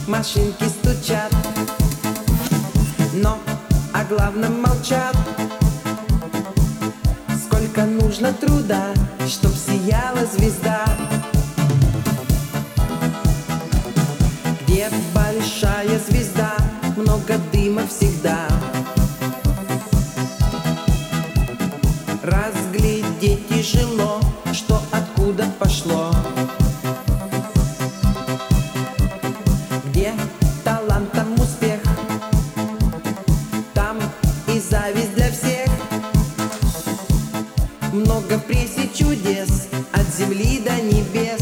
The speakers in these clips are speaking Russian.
машинки стучат, но о главном молчат. Сколько нужно труда, чтоб сияла звезда. Где большая звезда, много дыма всегда. Разглядеть тяжело, что откуда пошло. Где талантом успех, там и зависть для всех. Много в прессе чудес, от земли до небес.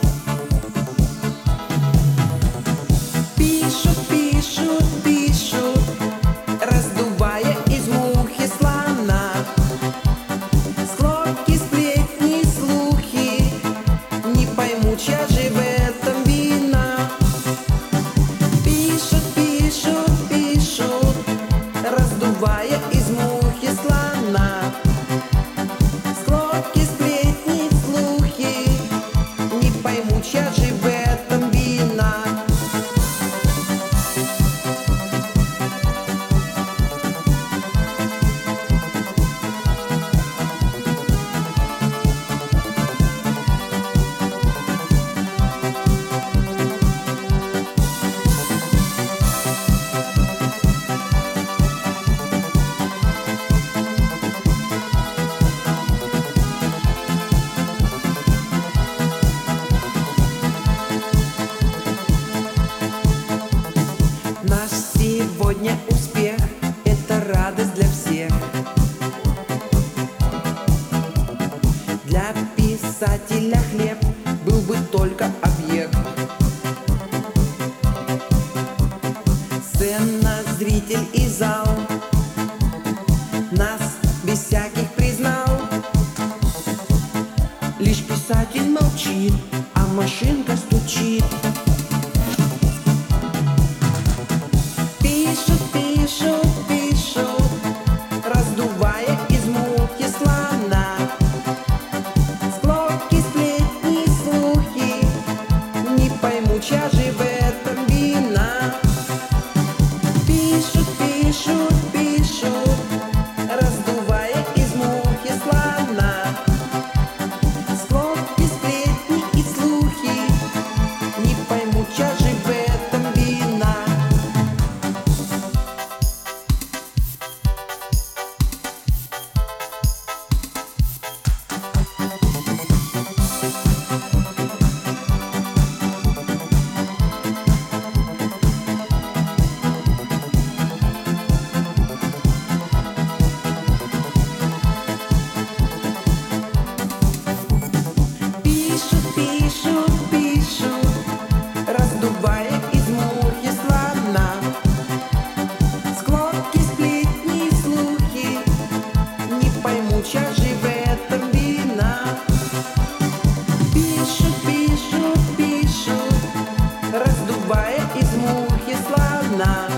Пишут, пишут, пишут, раздувая из мухи слона. Склоки, сплетни, слухи, не пойму, чья же в этом вина. Пишут, пишут, пишут, раздувая из мухи слона. Склоки, сплетни, слухи, не пойму, чья же в этом вина. Наш сегодня успех — это радость для всех. Для писателя хлеб был бы только объект. Сцена, зритель и зал нас без всяких признал. Лишь писатель молчит, а машинка стучит. Пишут, пишут, пишут, раздувая из мухи слона. Склоки, сплетни, слухи, не пойму, чья же в этом вина. Пишут, пишут, пишут, раздувая из мухи слона. Склоки, сплетни и слухи, не пойму, чья же в этом вина. Пишут, пишут, пишут, раздувая из мухи слона. Склоки, сплетни, слухи, не пойму, чья же в этом вина. Пишут, пишут, пишут, раздувая из мухи слона.